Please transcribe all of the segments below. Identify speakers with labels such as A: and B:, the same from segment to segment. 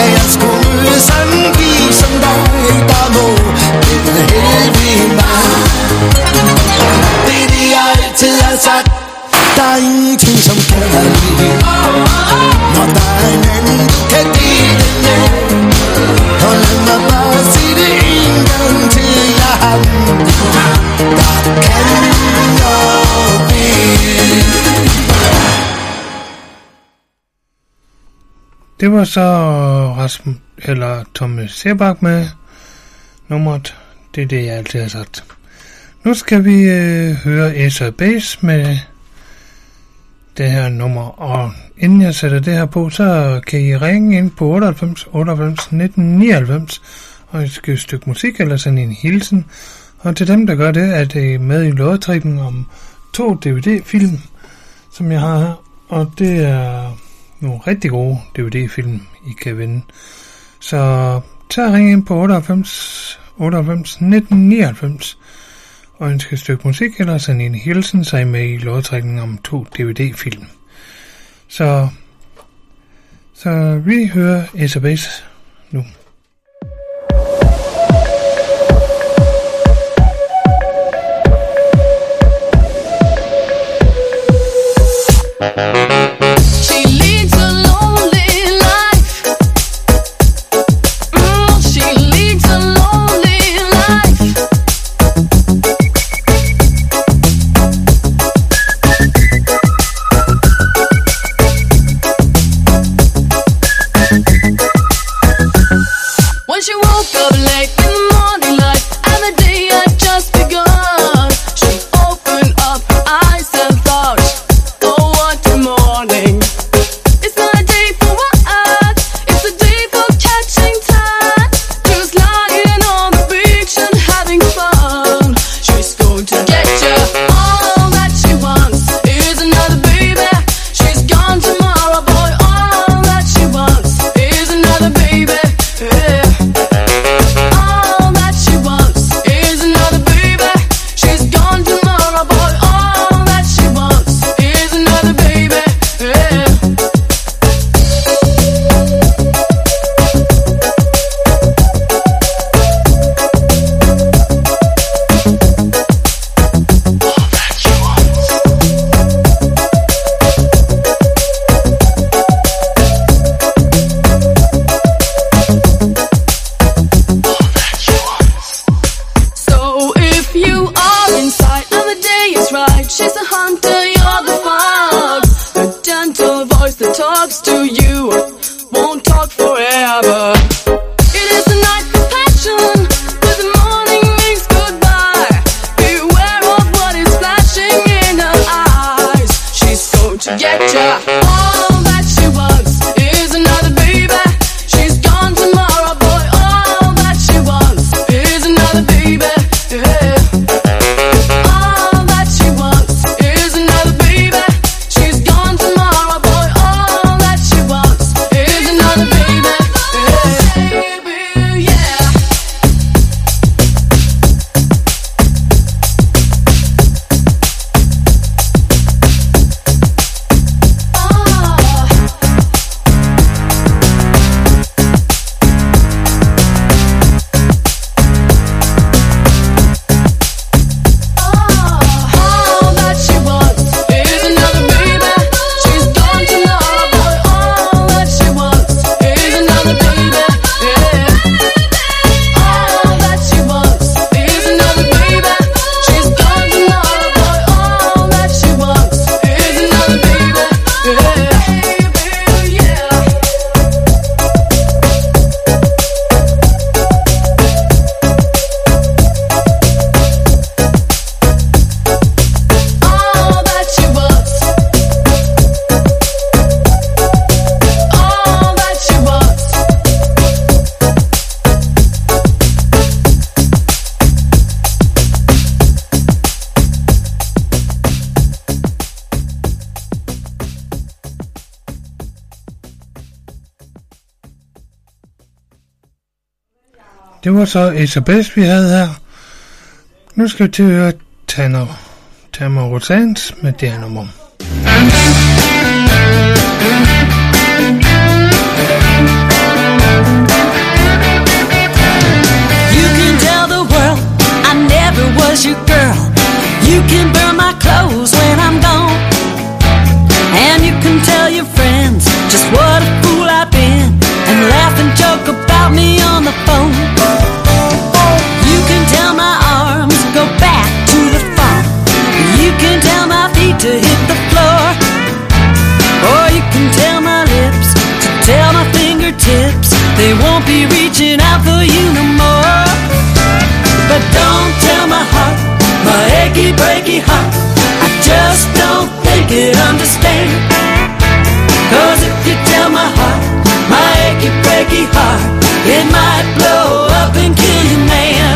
A: jeg skulle møde sådan en pige som dig, der må den helvede mig. Det er det jeg altid har sagt. Der er ingenting som kærlighed, når der er en anden du kan dele med. Og lad mig bare sige det en gang til, jeg har den. Der kan noget blive.
B: Det var så Thomas Seebach med nummeret. Det er det jeg altid har sagt. Nu skal vi høre Ace of Base med det her nummer, og inden jeg sætter det her på, så kan I ringe ind på 98 98 19 99 og I skal et stykke musik eller sende en hilsen. Og til dem der gør det, er det med i lodtrækningen om 2 DVD-film, som jeg har her, og det er nogle rigtig gode DVD-film I kan vinde. Så tag og ring ind på 98 98 19 99 og ønsker et stykke musik, eller send en hilsen, så I med i lodtrækningen om 2 DVD-film. Så vi hører Ace of Base nu. Det var så Ace of Base, vi havde her. Nu skal vi til at høre Tamara Rosanes med det her nummer.
C: pipe in and laugh and joke about me on the phone. You can tell my arms go back to the farm. You can tell my feet to hit the floor. Or you can tell my lips to tell my fingertips they won't be reaching out for you no more. But don't tell my heart, my achy breaky heart, I just don't think it understand. 'Cause if you tell my heart, my achy breaky heart, it might blow up and kill you, man.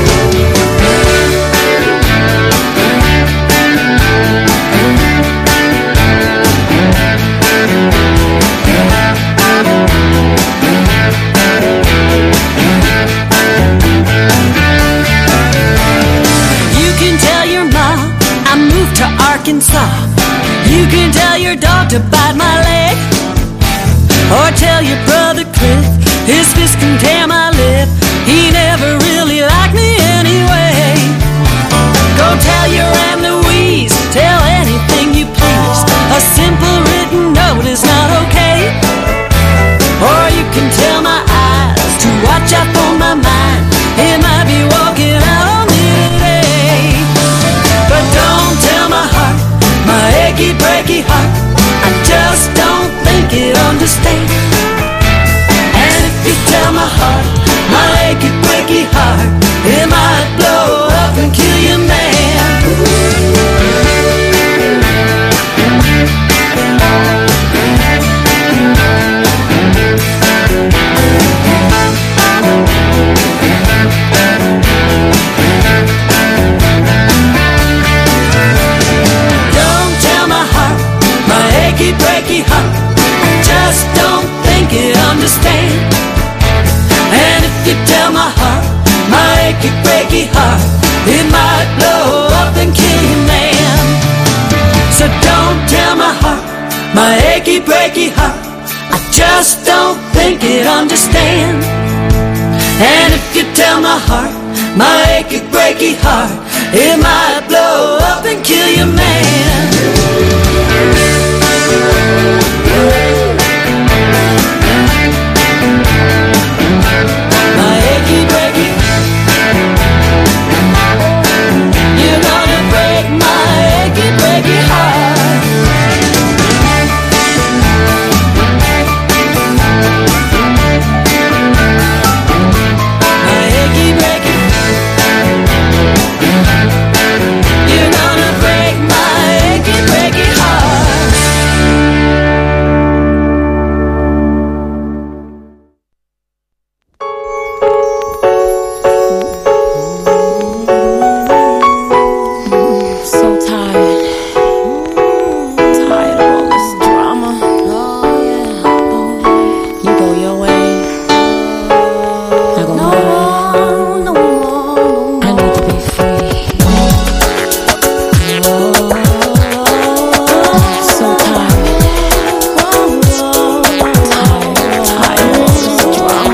C: You can tell your mom I moved to Arkansas. You can tell your dog to bite my leg. Or tell your brother Cliff his fist can tear my lip. He never really liked me anyway. Go tell your Aunt Louise, tell anything you please. A simple written note is not okay. Or you can tell my eyes to watch out for my mind. It might be walking out on me today. But don't tell my heart, my achy breaky heart, I just don't think it understands. And if you tell my heart, my achy breaky heart, it might blow up and kill you, man. Don't tell my heart, my achy breaky heart, I just don't think it understand. And if you tell my heart, my achy breaky heart, it might blow up and kill you, man. So don't tell my heart, my achy breaky heart, I just don't think it understand. And if you tell my heart, my achy breaky heart, it might blow up and kill you, man. My achy breaky, you're gonna break my achy breaky heart. My achy breaky, you're gonna break my achy breaky heart.
D: So tired. Tired of all this drama. You go your way, I go mine. I need to be free. So tired. Tired of all this drama.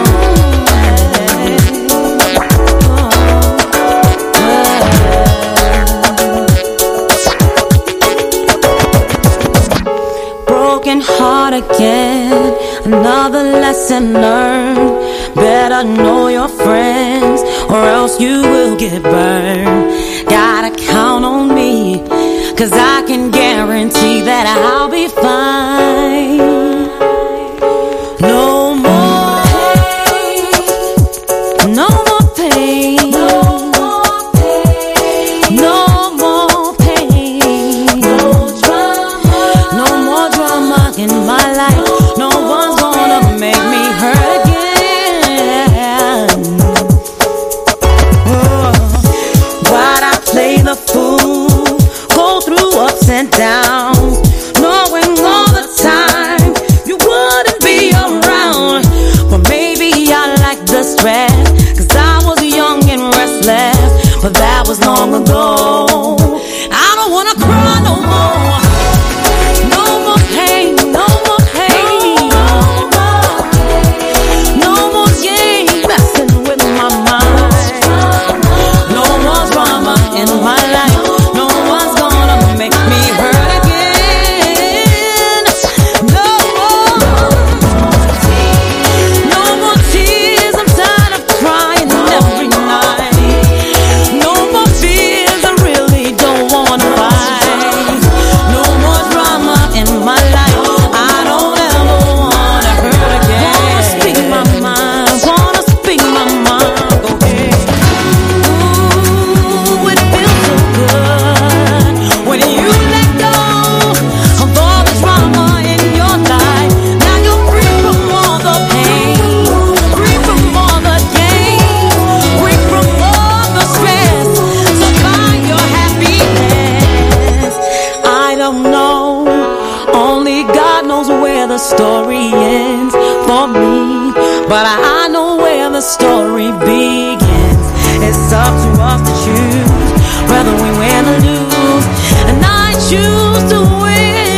D: Broken heart again, another lesson learned. Better know your friends, or else you will get burned. Gotta count on me, 'cause I can guarantee that I'll be fine. No more pain, no more pain, no more pain, no more pain, no drama, no more drama in my life. No one's gonna make me hurt again. Why'd I play the fool, go through ups and downs, knowing all the but I know where the story begins. It's up to us to choose whether we win or lose, and I choose to win.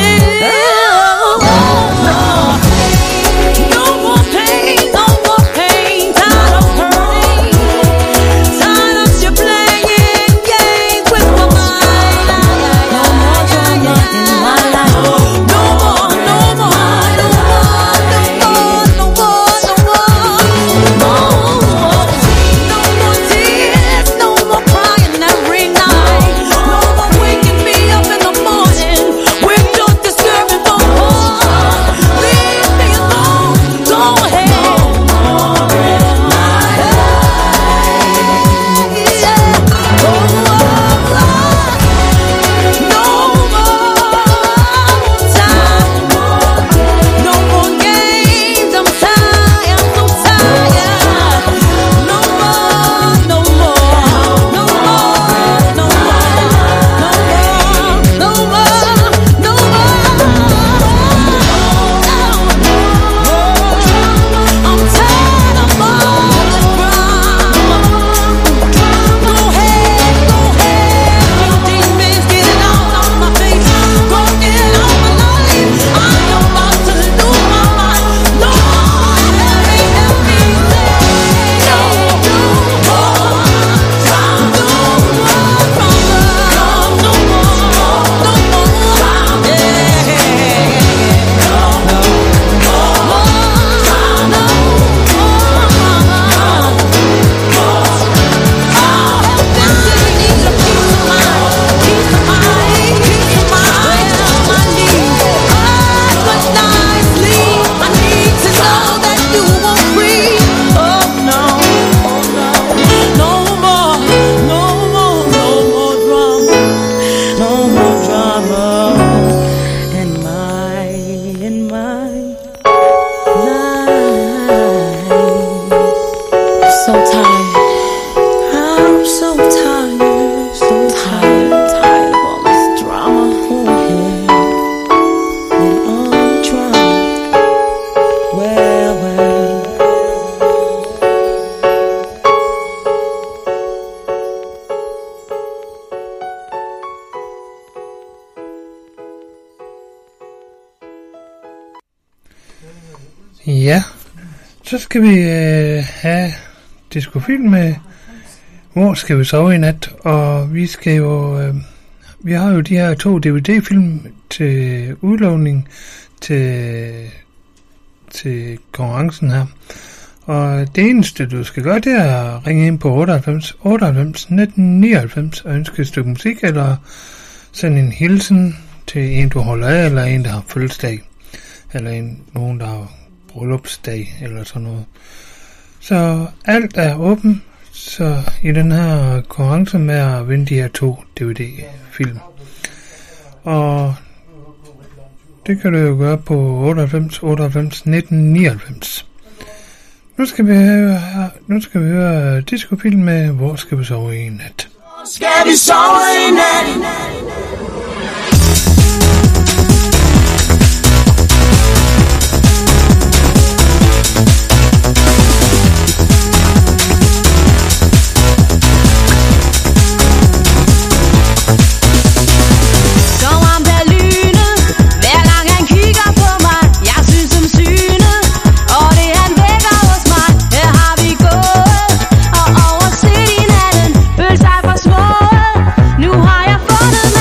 B: Ja, så skal vi have discofilm med Hvor skal vi sove i nat? Og vi skal jo vi har jo de her 2 DVD-film til udlåning til konkurrencen her. Og det eneste du skal gøre, det er at ringe ind på 98 19 99 og ønske et stykke musik, eller sende en hilsen til en du holder af, eller en der har fødselsdag, eller nogen der har bryllupsdag eller sådan noget. Så alt er åben, så i den her konkurrence med at vinde de her 2 DVD-film. Og det kan du jo gøre på 98 19 99. Nu skal vi høre discofilm med Hvor skal vi sove i nat?
A: Skal vi sove i nat?
D: Nu har jeg fundet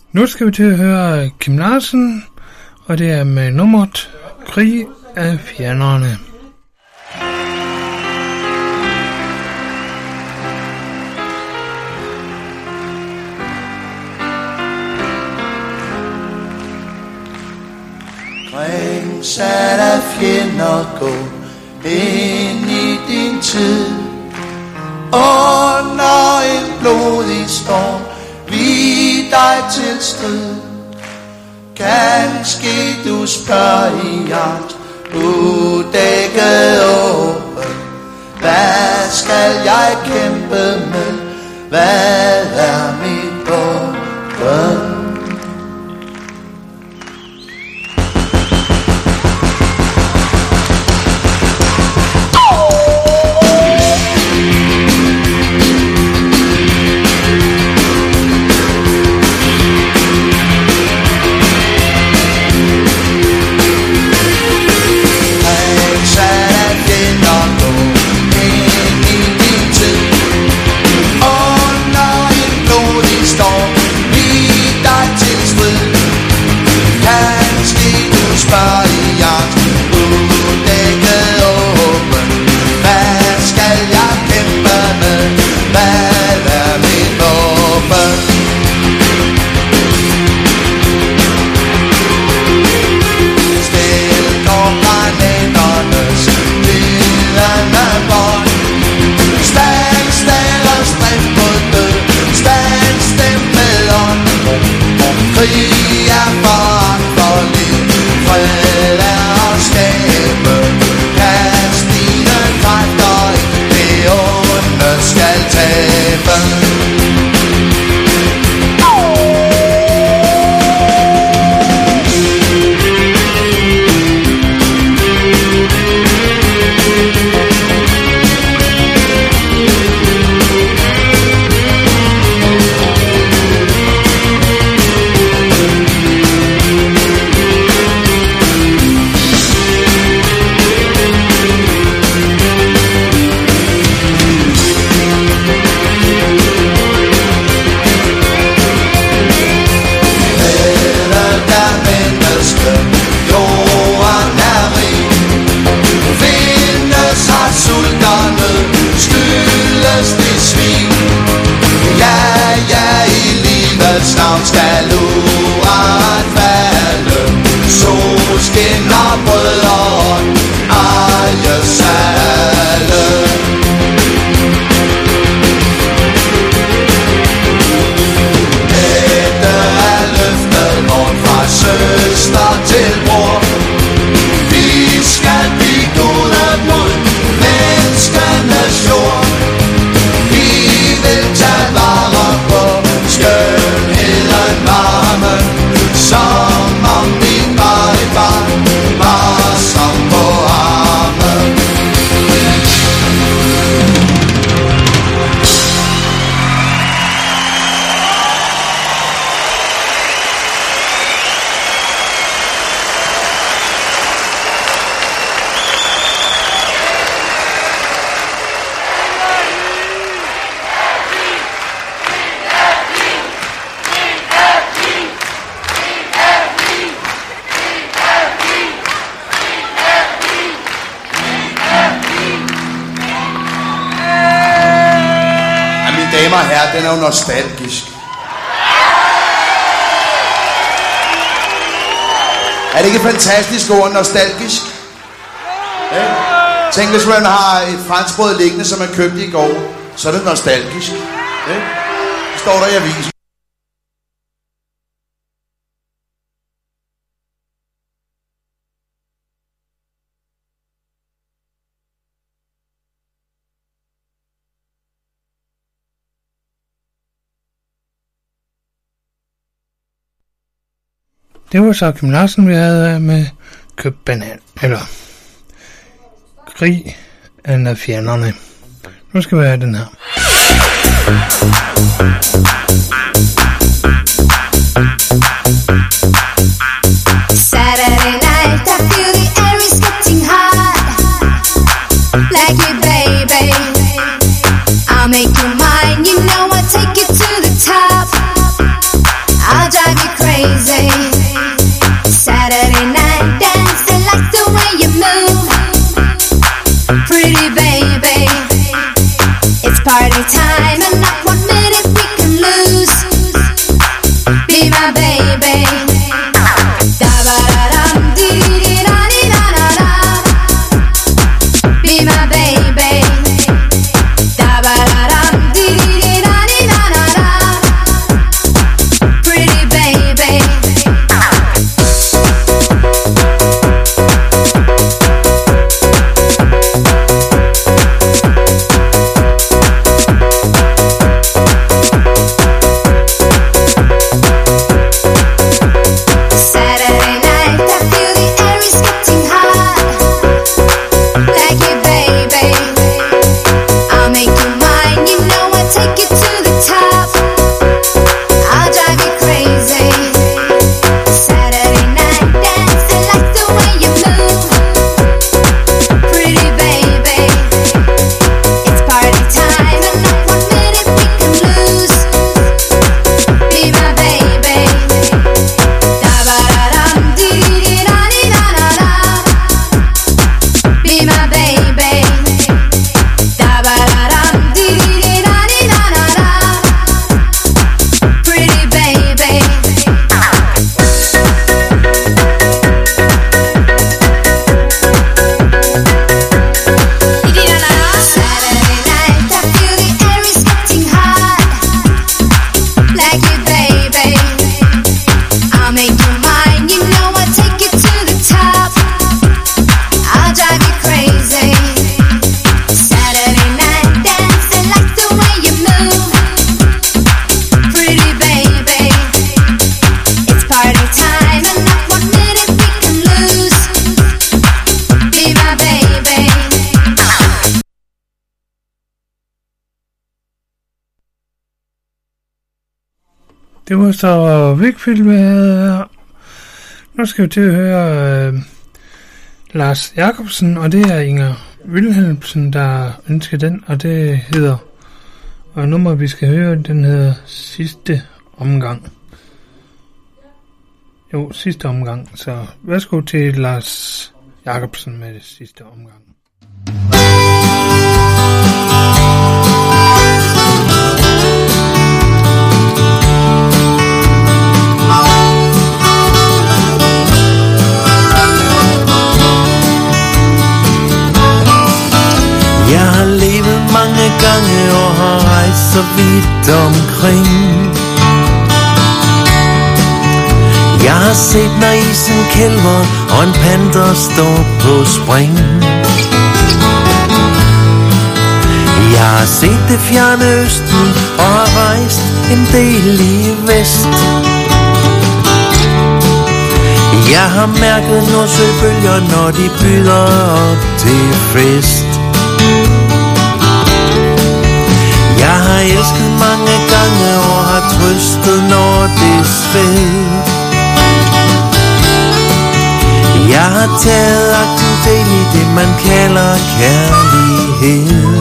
B: Nu skal vi til at høre Kim Larsen, og det er med nummeret Krig af fjenderne.
A: Ringsat af fjender, gå ind i din tid. Under en blodig storm, vi dig til strid. Kanskje du spørger i hjert, udækket åben. Hvad skal jeg kæmpe med? Hvad er mit våben? Den er jo nostalgisk. Er det ikke et fantastisk ord, nostalgisk? Ja. Tænk, hvis man har et franskbrød liggende, som man købte i går, så er det nostalgisk. Ja. Det står der i avisen.
B: Det var så Kim Larsen, vi havde med køb banan, eller Krig af fjenderne. Nu skal vi have den her.
E: Saturday night, I feel the air is getting hot. Like me, baby, I'll make you mine. You know I'll take you to the top. I'll drive you baby. It's party time and not 1 minute we can lose. Be my baby. Da ba da dum dee dee da dee da da da. Be my baby. Da ba da dum dee dee da dee da da da. Pretty baby. Saturday night, I feel the air is getting hot. Like you, baby. I'll make you mine, you know I'll take you to the top. I'll drive you crazy. Saturday night, dancing like the way you move. Pretty baby. It's party time and not 1 minute we can lose. Be my baby. Da ba da dum dee dee da dee da da da. Be my baby. Da ba da dum dee dee da dee da da da. Pretty baby. Saturday night, I feel the air is getting hot. Like you, baby. I'll make you mine, you know I'll take you to the top. I'll drive you crazy. Saturday night, dancing like the way you move. Pretty baby. It's party time and not 1 minute we can lose. Be my baby.
B: Det var så Wakefield, vi havde her. Nu skal vi til at høre Lars Jacobsen, og det er Inger Wilhelmsen, der ønsker den, og det hedder, og nummer vi skal høre, den hedder Sidste Omgang. Jo, Sidste Omgang, så værsgo til Lars Jacobsen med det Sidste Omgang.
F: Jeg har levet mange gange og har rejst så vidt omkring. Jeg har set, når isen kælver og en panter står på spring. Jeg har set det fjerne østen og har rejst en del i vest. Jeg har mærket nordsøbølger, når de byder op til fest. Jeg har elsket mange gange og har trøstet, når det sved. Jeg har taget aktiv del i det, man kalder kærlighed.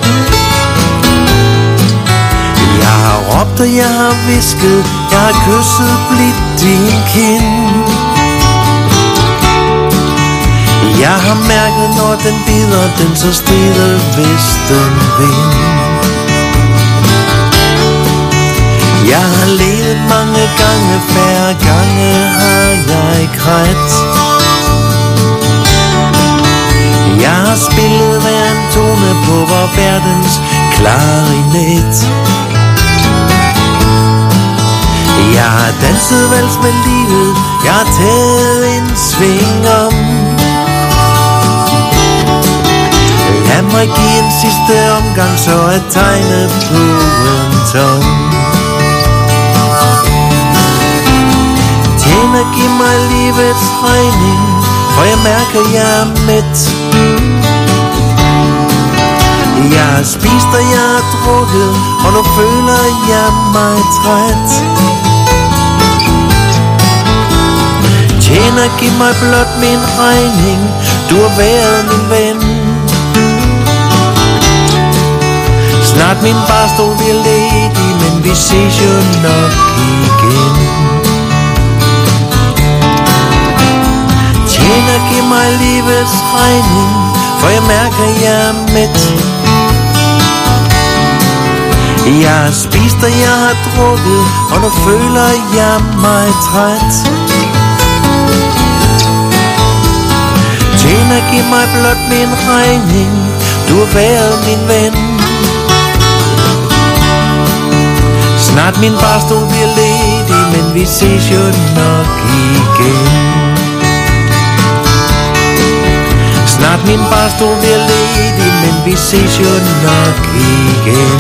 F: Jeg har råbt og jeg har hvisket, jeg har kysset blidt din kind. Jeg har mærket, når den bider, den så stille vesten vind. Jeg har levet mange gange, færre gange har jeg grædt. Jeg har spillet hver en tone på vor verdens klarinet. Jeg har danset vals med livet, jeg har taget en sving om. Lad mig give en sidste omgang, så er tegnet på en tom. Tjener, giv mig livets regning, for jeg mærker, jeg er mæt. Jeg har spist og jeg har drukket, og nu føler jeg mig træt. Tjener, giv mig blot min regning, du har været min ven. Snart min barstol bliver ledig, men vi ses jo nok igen. Tjener, giv mig livets regning, for jeg mærker, jeg er mæt. Jeg har spist og jeg har drukket, og nu føler jeg mig træt. Tjener, giv mig blot min regning, du har været min ven. Snart min barstol bliver ledig, men vi ses jo nok igen. Snart min barstol bliver ledig, men vi ses jo nok igen.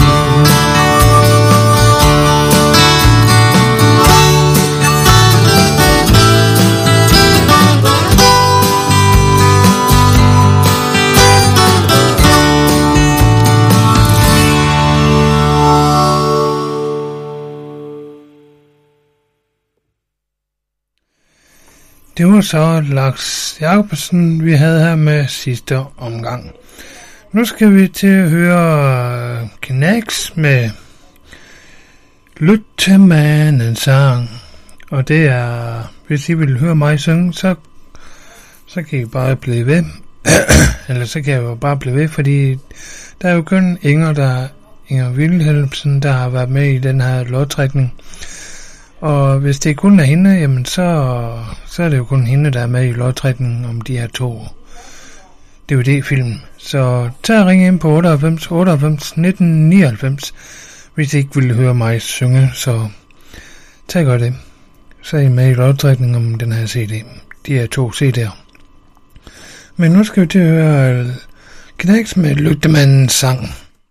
B: Det var så Lars Jacobsen, vi havde her med sidste omgang. Nu skal vi til at høre Knags med Lyt til mandens sang. Og det er, hvis I vil høre mig synge, så kan I bare blive ved. Eller så kan jeg jo bare blive ved, fordi der er jo kun Inger Wilhelmsen, der har været med i den her lodtrækning. Og hvis det kun er hende, jamen så er det jo kun hende, der er med i lodtrækningen om de her 2 DVD-film. Så tag og ring ind på 98 98 19 99, hvis I ikke vil høre mig synge, så tag godt det. Så er I med i lodtrækningen om den her CD, de her 2 CD'er. Men nu skal vi til at høre Knags med Lygtemandens sang.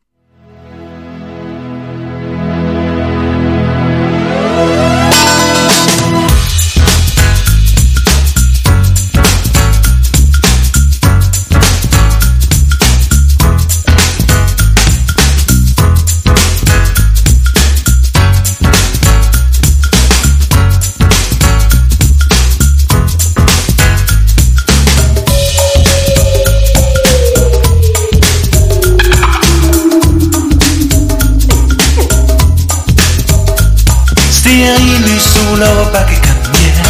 F: Sol over bakkekanten, yeah.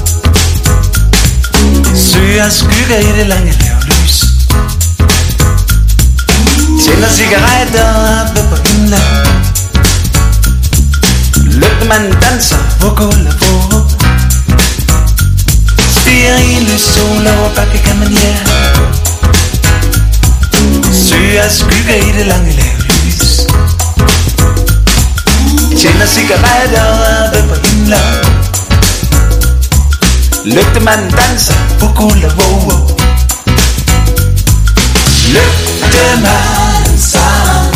F: Søger skygger i det lange lave lys. Tænder cigaretter oppe på himlen. Lygtemanden danser på gulvet på. Stiger i lys sol over bakkekanten, yeah. Søger skygger i det lange lave lys. Tænder cigaretter oppe på himlen. Lygtemanden danser på guld og wow. Lygtemandens sang.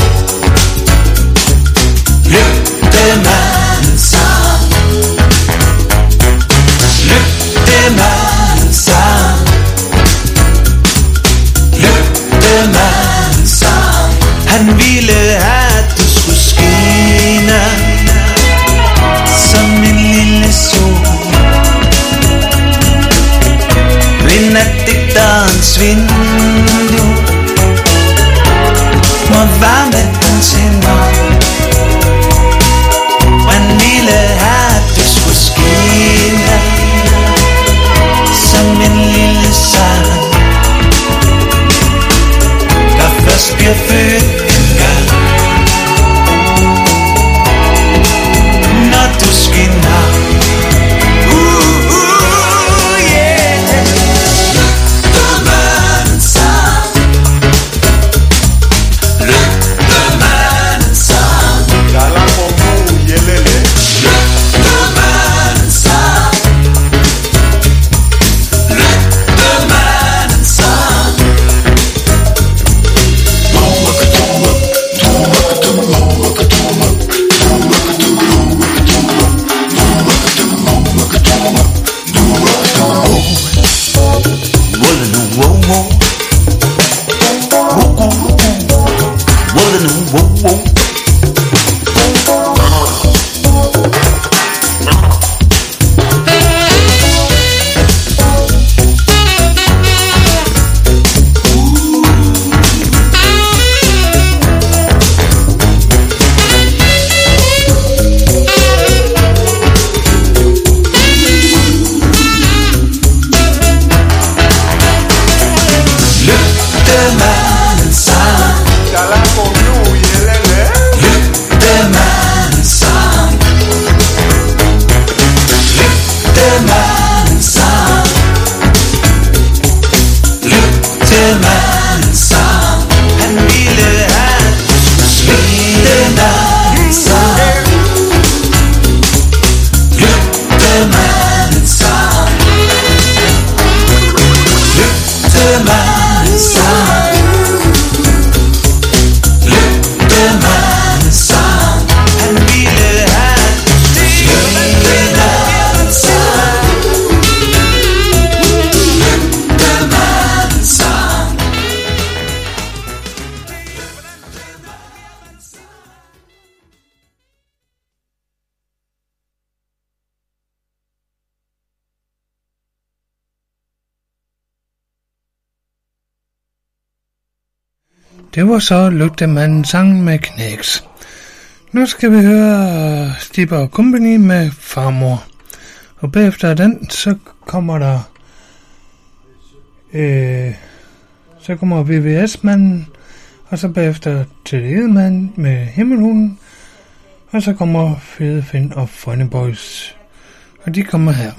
F: Lygtemandens sang. Lygtemandens sang. Lygtemandens sang. Han ville at du skulle skinne som en lille sol. Vind af digterens vindue må varme hans hænder. Han ville at du skulle skinne som en lille sang, der først bliver født en gang. Når du skinner, yeah. Lygtemandens sang. Lygtemandens sang. Lygtemandens sang. Lygtemandens sang.
B: Det var så Lygtemanden sang med Knæks. Nu skal vi høre Stipper Company med Farmor. Og bagefter den, så kommer der så kommer VVS-manden, og så bagefter til Edelmand med Himmelhunden, og så kommer Fede Finn og Funny Boys, og de kommer her.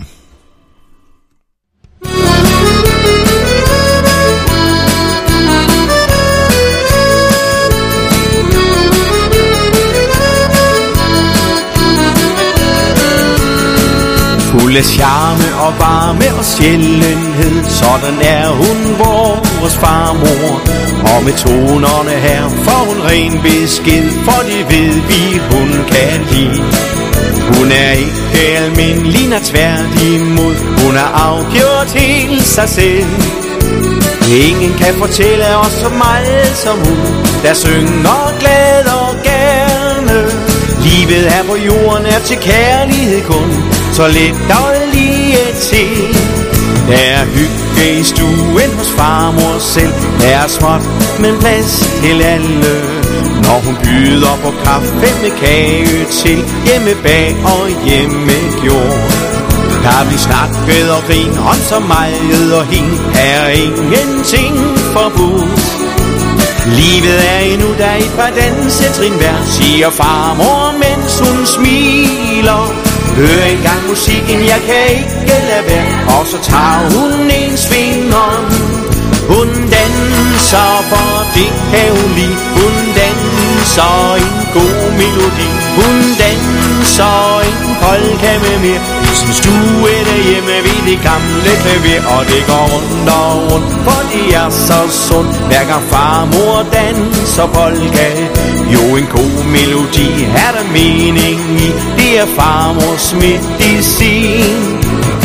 G: Fuld af charme og varme og sjældenhed, sådan er hun vores farmor. Og med tonerne her får hun ren besked, for det ved vi hun kan lide. Hun er ikke almindelig, tværtimod, hun er afgjort helt sig selv. Ingen kan fortælle os så meget som hun, der synger glad og gerne. Livet her på jorden er til kærlighed kun, så let og lige til. Der er hygge i stuen hos farmor selv, der er småt, men plads til alle. Når hun byder på kaffe med kage til, hjemme bag og hjemme gjort. Der bliver snakket og grin om så meget, og hende er ingenting forbudt. Livet er endnu der et par dansetrin hver, siger farmor, mens hun smiler. Hør engang musikken, jeg kan ikke lade være, og så tager hun en sving om. Hun danser, for det kan hun lide. Hun danser en god melodi. Hun danser en polka med mere. I sin stue derhjemme ved det gamle klaver, og det går rundt og rundt, for det er så sundt. Hver gang farmor danser polka, jo en god melodi er der mening i. Det er farmors medicin.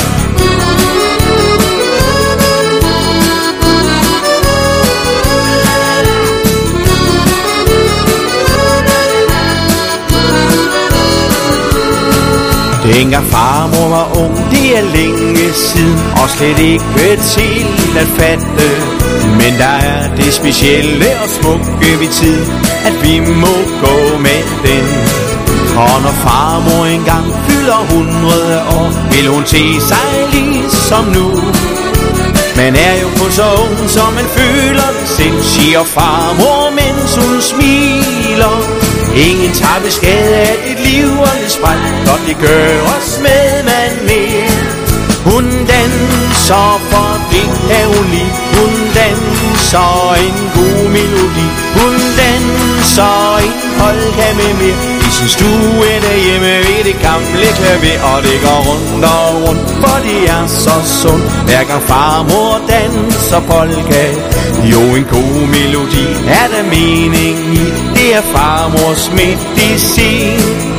G: Dengang farmor var ung, det er længe siden, og slet ikke til at fatte. Men der er det specielle og smukke ved tid, at vi må gå med den. Og når farmor engang fylder 100 år, vil hun te sig ligesom nu. Man er jo kun så ung, som man føler det selv, siger farmor, mens hun smiler. Ingen tager beskade af dit liv og lidt spræt, godt det gør os med man mere. Hun danser, for det kan hun lide. Hun danser en god melodi. Hun danser en polka med mere. I sin stue derhjemme ved det gamle klaver, og det går rundt og rundt, for det er så sundt. Hver gang farmor danser polka, jo en god melodi er der mening i. Det er farmors medicin.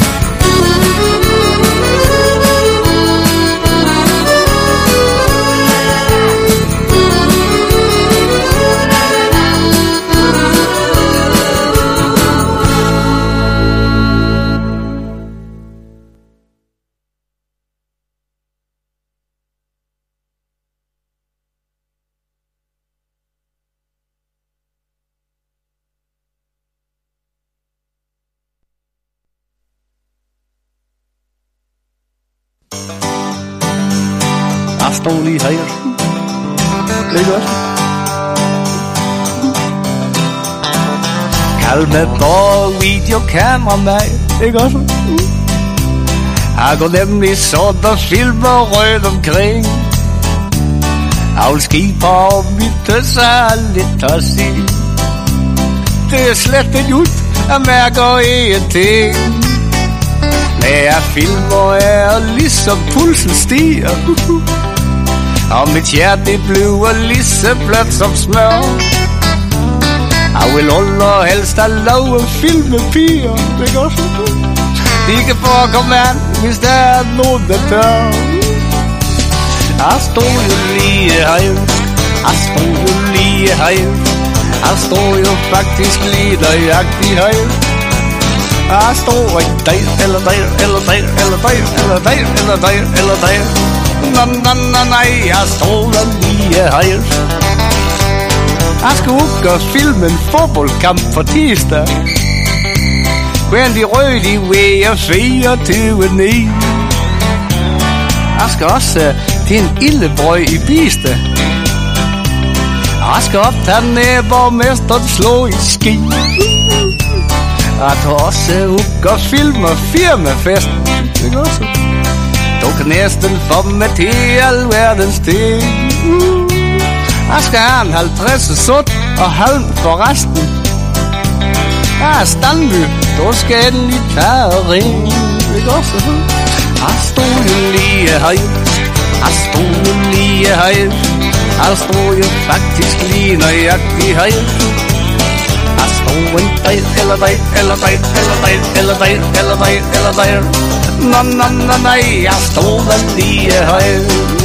H: Jeg står lige her. Det er godt. Kald mig på videokameraman. Det er godt. Jeg går nemlig sådan og filmer rødt omkring. Jeg vil ski på mit lidt at sige. Det er slet ikke ud, at mærker ingenting. Når jeg filmer er ligesom pulsen stiger. Og mit hjerte bliver lige så blødt som smør. Jeg vil helst at lave film med piger. Det går så godt. De kan forekomme an, hvis der er nogen der tør. Jeg står jo lige her. Jeg står jo lige her. Jeg står jo faktisk lige nøjagtigt her. Jeg står ikke der, eller der, eller der, eller der, eller der, eller der, eller der. Nej, jeg står der lige her. Jeg skal ud og filme en fodboldkamp på tirsdag. Men de røde, de vejer 24,9. Jeg skal også til en ildebrød i Biste. Jeg skal optage den borgmesteren slå i ski. Jeg tager også ud og filme firmafesten. Du kan næsten få mig til alverdens ting. Jeg skal have en 50 sut og halm for resten. Jeg er Standby, du skal endelig tage og ringe. Jeg stod jo lige her. Jeg stod jo lige her. Jeg stod jo faktisk lige nøjagtig her. Jeg stod en dag, eller dig, eller dig, eller dig, eller dig, eller dig, eller dig. Nej, jeg stod der lige her.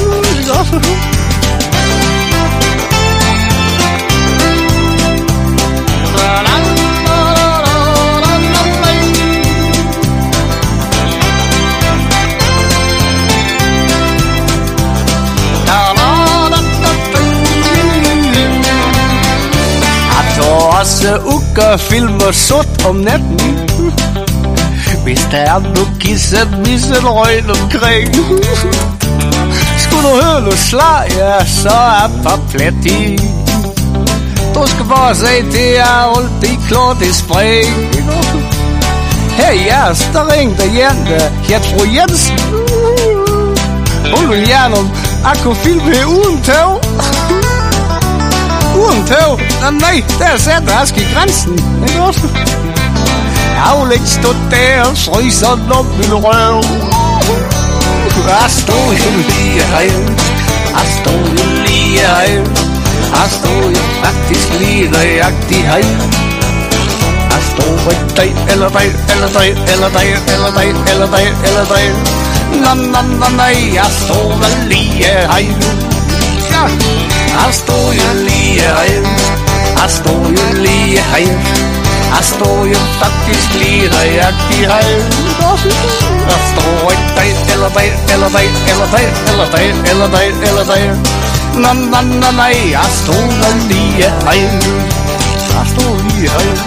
H: Også uger filmer sort om natten. Hvis der er nu kisset misset røgn omkring. Skulle du høre noget slag, ja, så er der plet i. Du skal bare se, det er alt det klart i spring. Her i jeres, der ringte Jente, fru Jensen. Hun vil gerne om, at kunne filme uden tæv. Uden tæv? Nej, der sætter jeg i grænsen. Ikke også? Jeg vil ikke stå der og fryse op min røv. Jeg stod jo lige her. Jeg stod jo lige her. Jeg stod jo faktisk lige nøjagtig her. Jeg stod en dag, eller dig, eller dig, eller dig, eller dig, eller dig, eller dig. Nej, jeg stod vel lige her. Ja. Jeg stod jo lige herinde. Jeg stod jo lige herinde. Jeg stod jo faktisk lige nøjagtig herinde. Jeg stod ikke dag, eller dag, eller dag, eller dag, eller dag, eller dag, eller dag. Nej, jeg stod jo lige herinde. Jeg stod lige herinde.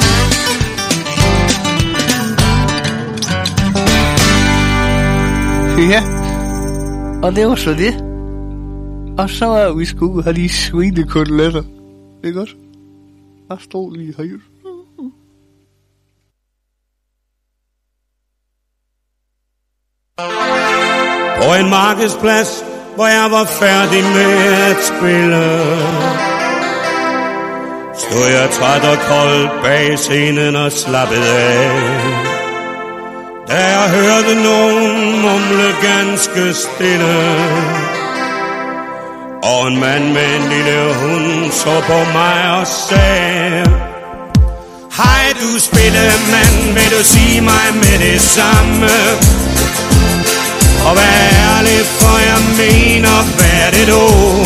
H: Ja, og det var så det. Og så er vi sgu have de svinekoteletter. Ikke også? Jeg stod lige her.
G: På en markedsplads, hvor jeg var færdig med at spille, stod jeg træt og kold bag scenen og slappede af. Da jeg hørte nogen mumle ganske stille, og en mand med en lille hund så på mig og sagde: Hej du spillemand, vil du sige mig med det samme? Og vær ærlig, for jeg mener, hvad er det du?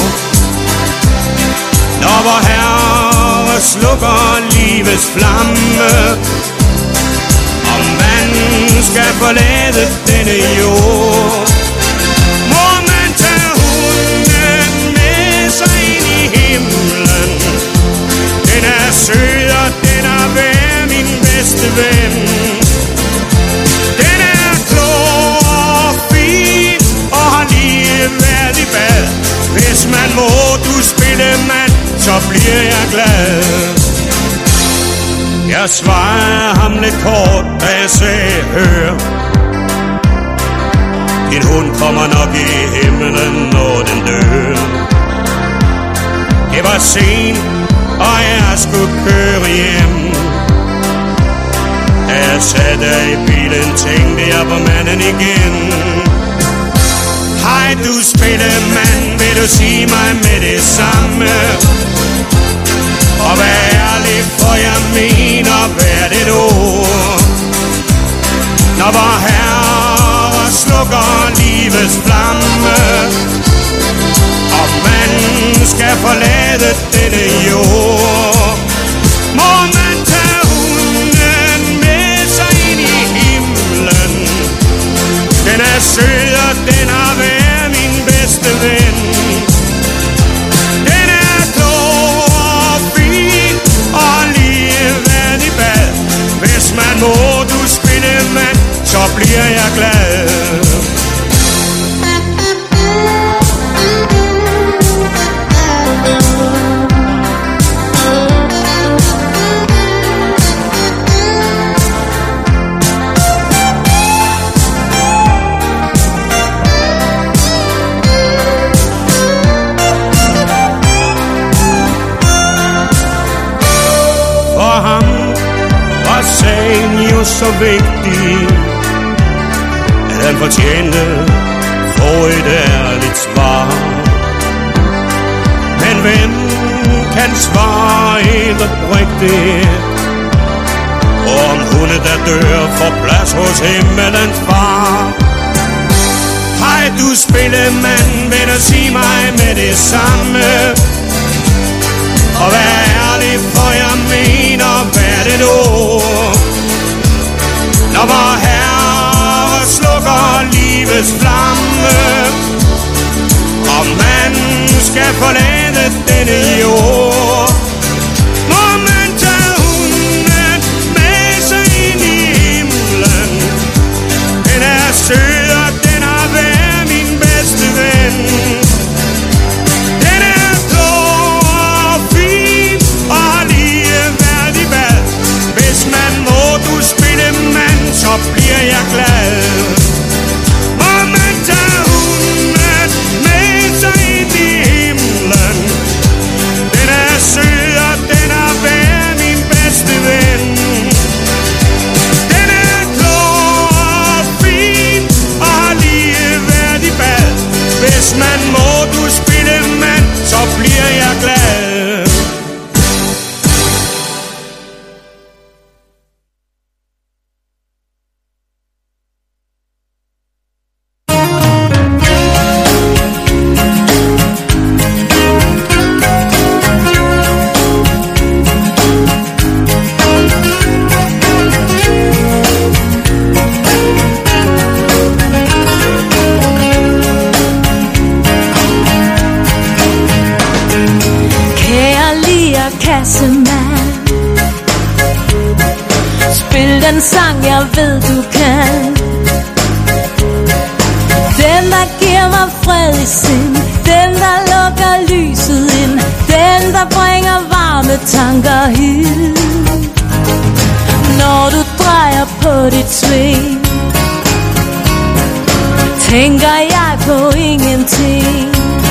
G: Når vor Herre slukker livets flamme, og manden skal forlade denne jord, må man tage hunden med sig ind i himlen. Den er sød, og den er værd, min bedste ven. Den er klog og fin, og har lige været i bad. Hvis man må, du spillemand, så bliver jeg glad. Jeg svarede ham lidt kort, da jeg sagde: hør, din hund kommer nok i himlen, når den dør. Det var sent, og jeg skulle køre hjem. Da jeg satte i bilen, tænkte jeg på manden igen. Hej du spillemand, vil du sige mig med det samme? Og vær ærlig, for jeg mener, hvad er det du? Når vor Herre slukker livets flamme, og manden skal forlade denne jord, må man tage hunden med sig ind i himlen. Den er sød, og den har været min bedste ven. Den er klog og fin,
I: bliver jeg glad. For ham var sagen jo så vigtig, at han fortjente få et ærligt svar. Men hvem kan svare helt oprigtigt, om hunde der dør får plads hos himmelens far? Hej du spillemand, vil du sige mig med det samme? Og vær ærlig, for jeg mener hvert et ord. Når vor Herre slukker livets flamme, og man skal forlade denne jord, må man tage hunden med sig ind i himlen. Den er sød, og den har været min bedste ven. Den er klog og fin og ligeværdig bad. Hvis man må du spille mand, så bliver jeg glad. Må man tage hunden med sig ind i himlen. Den er sød, og den har været min bedste ven. Den er klog og fin og ligeværdig bad. Hvis man må du spille mand, så bliver jeg glad.
D: Spil den sang, jeg ved du kan. Den, der giver mig fred i sind. Den, der lukker lyset ind. Den, der bringer varme tanker hid. Når du drejer på dit sving, tænker jeg på ingenting.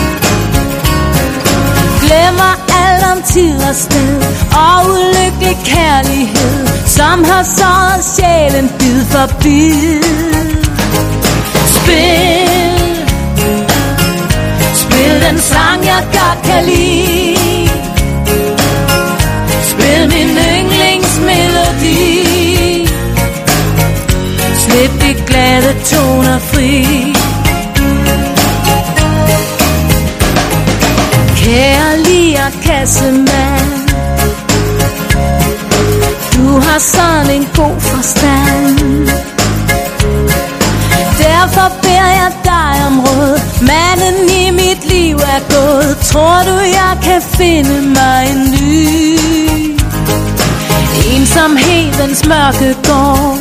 D: Glemmer alt om tid og sted og ulykkelig kærlighed, som har såret sjælen bid for bid. Spil den sang, jeg godt kan lide. Spil min yndlingsmelodi. Slip de glade toner fri. Kære lirakassemand, du har sådan en god forstand. Derfor beder jeg dig om råd. Manden i mit liv er gået. Tror du jeg kan finde mig en ny? Ensomhedens mørke gård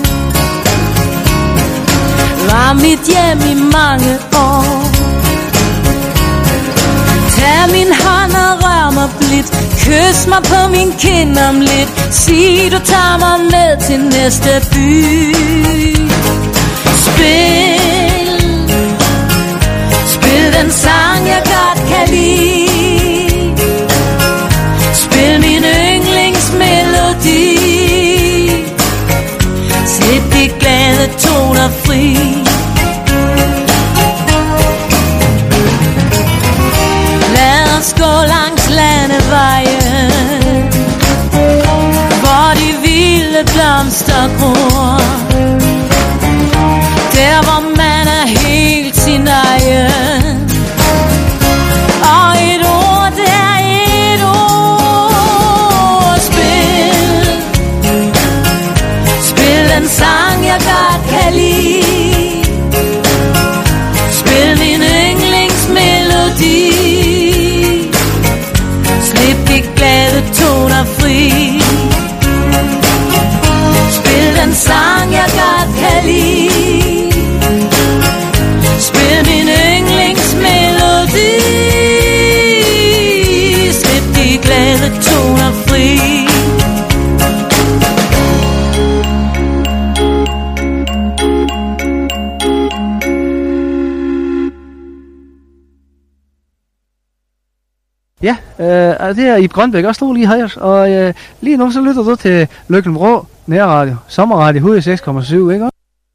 D: var mit hjem i mange år. Tag min hånd og rør mig blidt. Kys mig på min kind om lidt. Sig du tager mig med til næste by. Spil den sang, jeg godt kan lide. Spil min yndlingsmelodi. Slip de glade toner fri. Lad os gå langs landevejen, hvor de vilde blomster gror. Der hvor man er helt sin egen. Og et ord, det er et ord. Spil den sang, jeg godt kan lide. Spil min yndlingsmelodi. Slip de glade toner fri. Spil den sang, jeg godt kan lide.
H: Ja, det er Ib Grønbæk, også stod lige her, og lige nu så lytter du til Løkken Vrå, nærradio, sommerradio, hoved 6,7, ikke?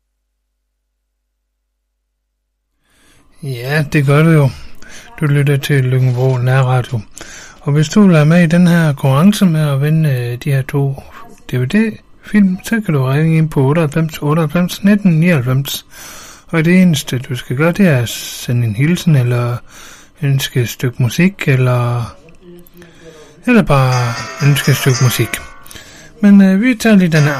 B: Ja, det gør det jo. Du lytter til Løkken Vrå, nærradio. Og hvis du vil være med i den her konkurrence med at vinde de her 2 DVD-film, så kan du ringe ind på 98 98 19 99. Og det eneste, du skal gøre, det er at sende en hilsen, eller ønske et stykke musik, eller bare ønske et stykke musik. Men vi tager lige den her.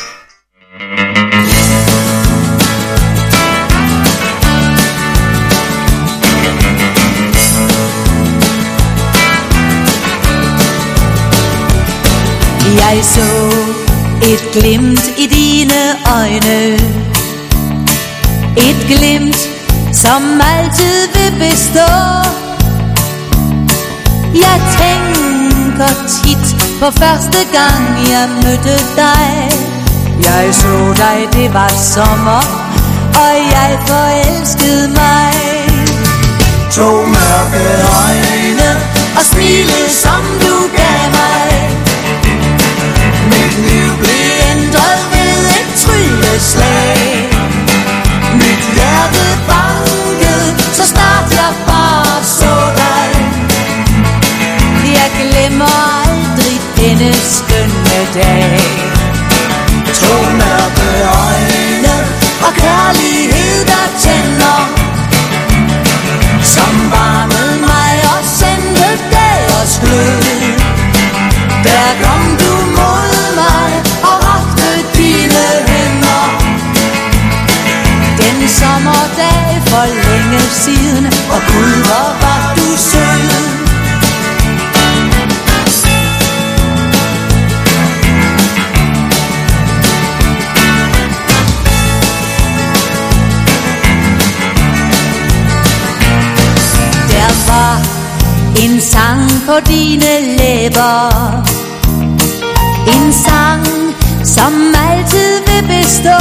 C: Jeg så et glimt i dine øjne, et glimt, som altid vil bestå. Jeg tænker tit på første gang jeg mødte dig. Jeg så dig, det var sommer, og jeg forelskede mig.
A: 2 mørke øjne
C: og smilet, som du gav mig. Mit liv blev ændret ved et trylleslag. Mit hjerte bankede, så snart jeg bare så dig. Jeg glemmer aldrig denne skønne dag.
A: 2 mørke øjne
C: og kærlighed, der tænder, som varmede mig og sendte dagers glød. Der kom du mod mig og rakte dine hænder. Den sommerdag for længe siden, og Gud, hvor var du sød. Der var en sang på dine læber, en sang, som altid vil bestå.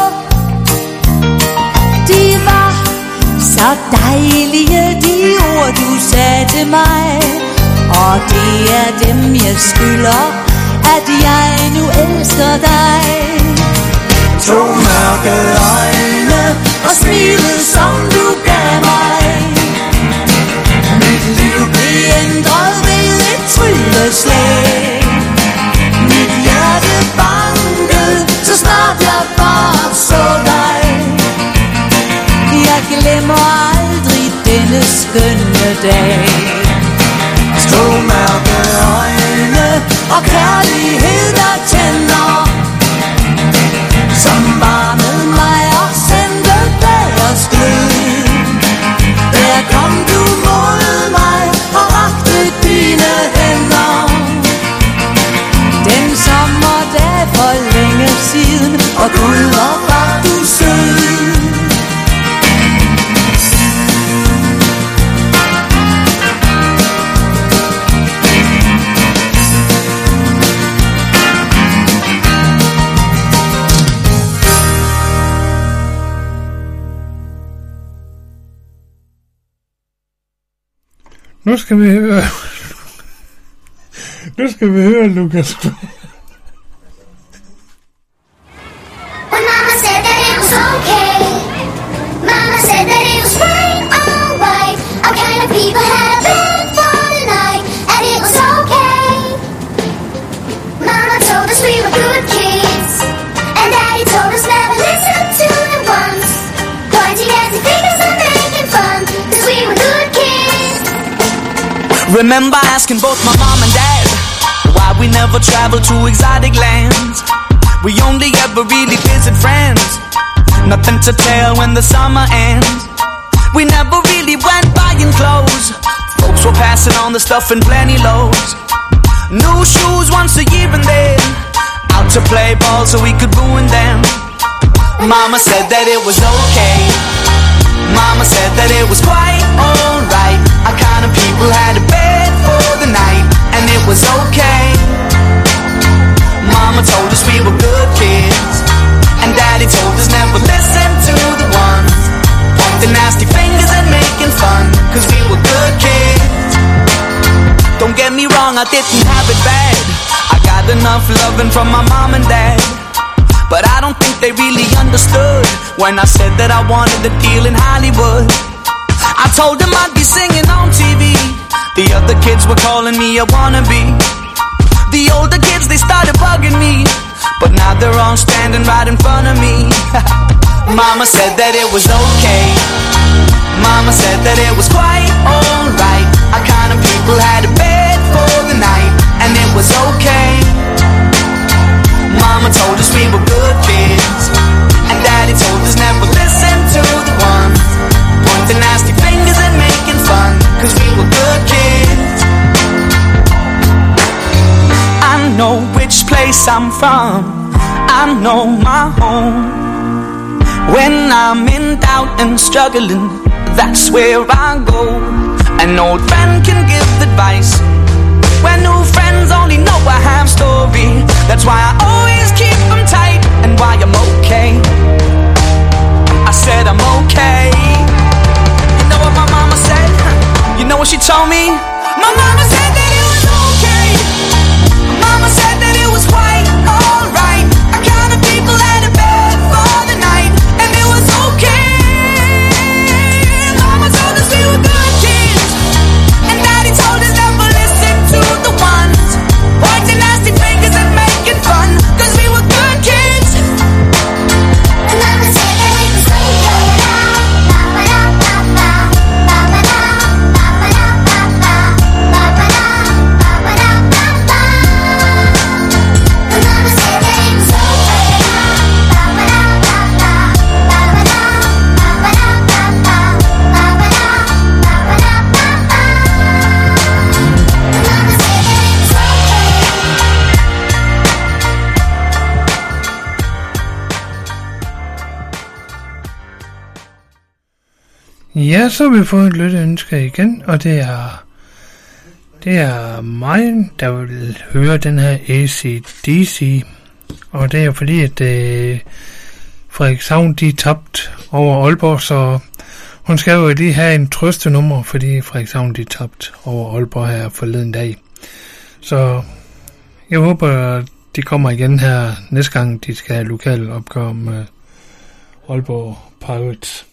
C: De var så dejlige, de ord du sagde til mig, og det er dem jeg skylder, at jeg nu elsker dig.
A: 2 mørke øjne
C: og smilet, som du gav mig. Mit liv blev ændret ved et trylleslag. Mit hjerte bankede, så snart jeg bare så dig. Jeg glemmer aldrig denne skønne dag.
A: 2 mørke øjne
C: og kærlighed, der tænder, som varmede mig og sendte dagers glød. Der kom du mod mig og rakte dine hænder. Den sommerdag for længe siden, og Gud, hvor var du sød.
B: Nu skal vi høre Lukas.
E: When Mama said that it was okay, Mama said that it was fine, alright. Our kind of people had a bed for the night, and it was okay. Mama told us we were good kids, and Daddy told us never listen to them once. Pointing at the fingers and making fun, 'cause we were good kids.
J: Remember asking both my mom and dad why we never traveled to exotic lands. We only ever really visit friends, nothing to tell when the summer ends. We never really went buying clothes, folks were passing on the stuff in plenty loads. New shoes once a year and then out to play ball so we could ruin them. Mama said that it was okay, Mama said that it was quite alright. Our kind of people had a bed for the night, and it was okay. Mama told us we were good kids, and Daddy told us never listen to the ones pointing nasty fingers and making fun, 'cause we were good kids. wrong, I didn't have it bad. I got enough loving from my mom and dad. But I don't think they really understood when I said that I wanted a deal in Hollywood. I told them I'd be singing on TV. The other kids were calling me a wannabe. The older kids, they started bugging me, but now they're all standing right in front of me. Mama said that it was okay. Mama said that it was quite alright. Our kind of people had a bed for the night, and it was okay. Mama told us we were good kids, and Daddy told us never listen to the ones pointing nasty fingers and making fun, 'cause we were good kids. I know which place I'm from, I know my home. When I'm in doubt and struggling, that's where I go. An old friend can give advice when new friends only know a half story. That's why I always keep them tight, and why I'm okay. I said I'm okay. You know what my mama said? You know what she told me? My mama said that it was okay. Mama said that it was quite alright. Our kind of people had a bed for the night, and it was okay. Mama told us we were good kids, and Daddy told us never listen to the ones pointing nasty fingers and making fun, 'cause we were good kids.
E: And Mama said that it was okay.
B: Ja, så har vi fået et lytteønske igen, og det er mig, der vil høre den her AC/DC, og det er fordi, at Frederikshavn, de er tabt over Aalborg, så hun skal jo lige have en trøstenummer, fordi Frederikshavn, de er tabt over Aalborg her forleden dag. Så jeg håber, de kommer igen her næste gang, de skal have lokal opgør med Aalborg Pirates.